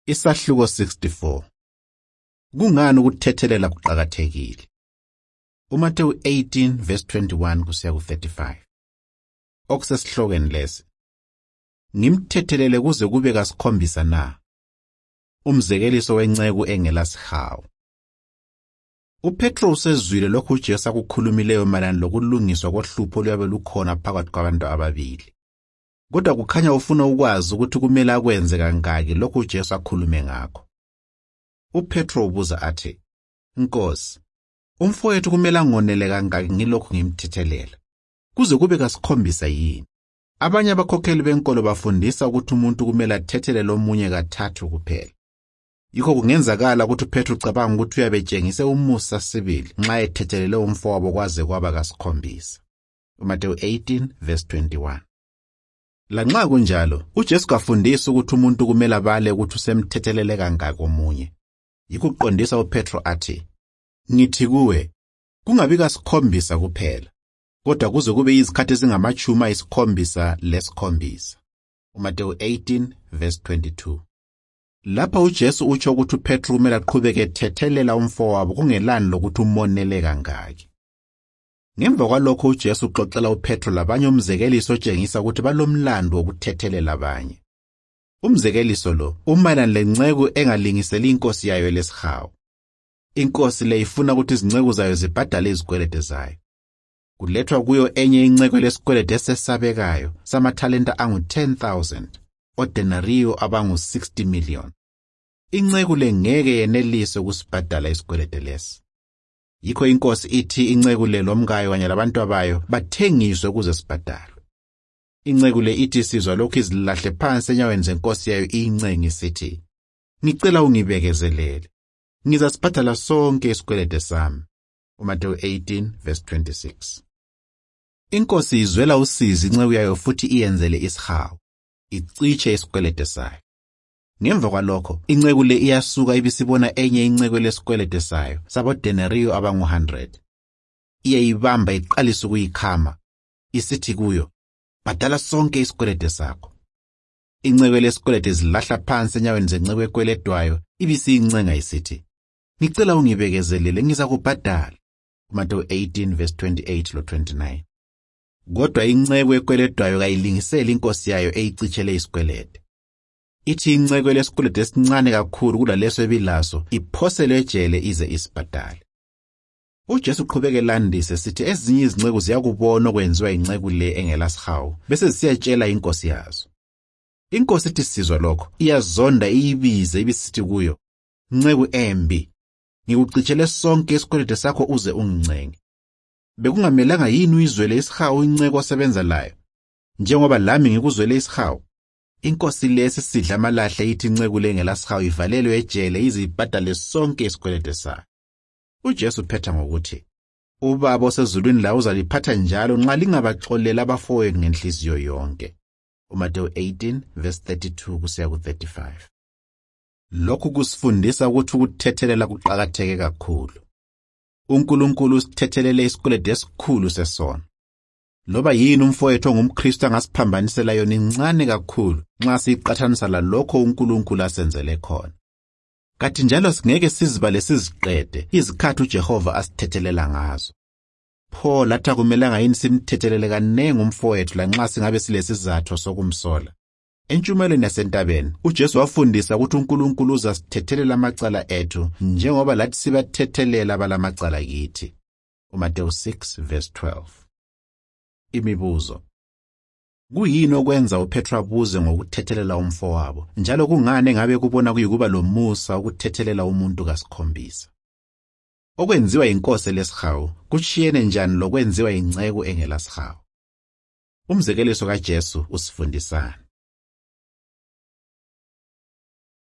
Isahluko 64. Kungani ukuthethelela kuqhakathekile? uMateyu 18 verse 21 kusiya ku35. Okusesihlokweni lesi. Ngimthethelele kuze kube kasikhombisa na. Umzekeliso wenceku engelasihawu. uPetro usezwile lokhu uJesu akukhulumileyo mayelana lokulungiswa kohlupho oluyabe lukhona phakathi kwabantu ababili. Kodwa kukhanya ufuna ukwazi ukuthi kumele akwenze kangaki lokhu uJesu akhulume ngakho. uPetro ubuza athi, Nkosi, umfowethu kumele angonele kangaki ngilokhu ngimthethelela? Kuze kube kasikhombisa yini? Abanye abakhokheli benkolo bafundisa ukuthi umuntu kumele athethelele omunye kathathu kuphela. Yikho kungenzakala ukuthi uPetro ucabanga ukuthi uyabetshengise umusa sibili nxa ethethelele umfowabo kwaze kwaba kasikhombisa. uMateyu 18 verse 21. Lanxa kunjalo, uJesu kafundisa ukuthi umuntu kumele abale ukuthi usemthethelele kangaki omunye. Yikho uqondisa uPetro athi, Ngithi kuwe, kungabi kasikhombisa kuphela, kodwa kuze kube izikhathi ezingamachumi ayisikhombisa lesikhombisa. uMateyu 18 verse 22. Lapha uJesu utsho ukuthi uPetro kumele aqhubeke ethethelela umfowabo kungelani lokuthi umonele kangaki. Ngemva kwalokho uJesu uxoxela uPetro labanye umzekeliso otshengisa ukuthi balomlando wokuthethelela abanye. Umzekeliso lo umayelana lenceku engalingiseli inkosi yayo lesihawu. Inkosi le ifuna ukuthi izinceku zayo zibhadale izikwelede zayo. Kulethwa kuyo enye inceku lesikwelede esesabekayo samathalenta angu-10,000, odenariyo abangu-60 million. Inceku le ngeke yenelise ukusibhadala isikwelede lesi. Yikho inkosi ithi inceku le lomkayo kanye labantu bayo bathengiswe ukuze sibhadalwe. Inceku le ithi sizwa lokhu izilahle phansi enyaweni zenkosi yayo iyincenga isithi, Ngicela ungibekezelele. Ngizasibhadala sonke isikwelede sami. uMateyu 18 verse 26. Inkosi izwela usizi inceku yayo futhi iyenzele isihawu, iciche isikwelede sayo. Ngemva kwalokho, inceku le iyasuka ibisibona enye inceku lesikwelede sayo sabodenariyo abangu-100. Iyayibamba iqalisa ukuyikhama, isithi kuyo, Bhadala sonke isikwelede sakho. Inceku lesikwelede izilahla phansi enyaweni zenceku ekweledwayo ibisiyincenga isithi, Ngicela ungibekezelele ngizakubhadala. uMateyu 18 verse 28 lo-29. Kodwa inceku ekweledwayo kayilingiseli inkosi yayo eyicichele isikwelede. Ithi inceku lesikwelede esincane kakhulu kulaleso ebilaso iphoselwe ejele ize isibhadale. uJesu uqhubeke landise sithi ezinye izinceku ziyakubona okwenziwa inceku le engelasihawu bese zisiyatshela inkosi yazo. Inkosi ithi sizwa lokho iyazonda iyibize ibisithi kuyo, Nceku embi, ngikucichele sonke isikwelede sakho uze ungincenge. Bekungamelanga yini uyizwele isihawu inceku osebenza layo? Njengoba lami ngikuzwele isihawu. Inkosi le esidla amalahle ithi inceku le engelasihawu ivalelwe ejele ize ibhadale sonke isikwelede sayo. uJesu uphetha ngokuthi, Ubaba osezulwini la uzaliphatha njalo nxa lingabaxolela abafowenu ngenhliziyo yonke. uMateyu 18 verse 32 kusiya ku35. Lokhu kusifundisa ukuthi ukuthethelela kuqhakatheke kakhulu. uNkulunkulu usithethelele isikwelede esikhulu sesono. Loba yini umfowethu ongumKristu angasiphambanisela yona incane kakhulu nxa siyiqathanisa lalokho uNkulunkulu asenzele khona. Kanti njalo singeke sizibale siziqede izikhathi uJehova asithethelela ngazo. Pho lathi kumelanga yini simthethelele kanengi umfowethu lanxa singabe silesizathu sokumsola. Entshumayelweni yasentabeni, uJesu wafundisa ukuthi uNkulunkulu uzasithethelela amacala ethu njengoba lathi sibathethelela balamacala kithi. uMateyu 6 verse 12. Imibuzo. Kuyini okwenza uPetro abuze ngokuthethelela umfowabo, njalo kungani engabe kubona kuyikuba lomusa ukuthethelela umuntu kasikhombisa? Okwenziwa inkosi lesihawu kuchiyene njani lokwenziwa inceku engelasihawu? Umzekeliso kaJesu usifundisana.